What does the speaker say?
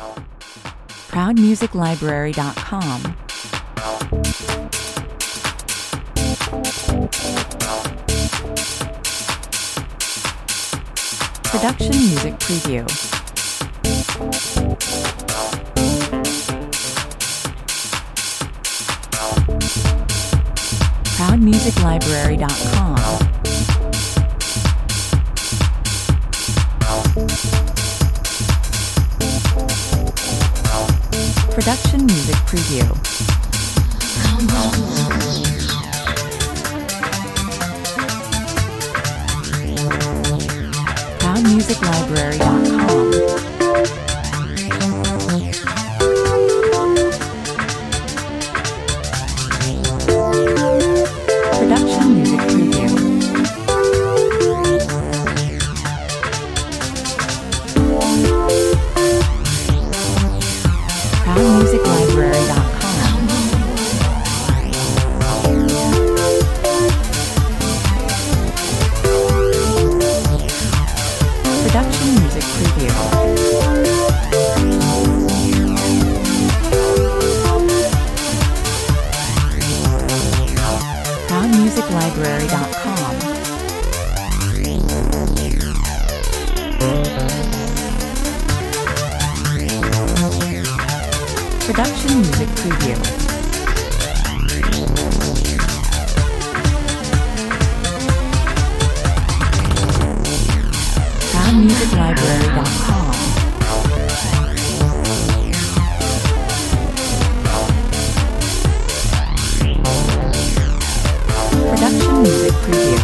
ProudMusicLibrary.com. Production Music Preview. ProudMusicLibrary.com. Production Music Preview. ProudMusicLibrary.com. Production Music Preview. ProudMusicLibrary.com. Production Music Preview. ProudMusicLibrary.com. Production Music Preview. ProudMusicLibrary.com. Production Music Preview.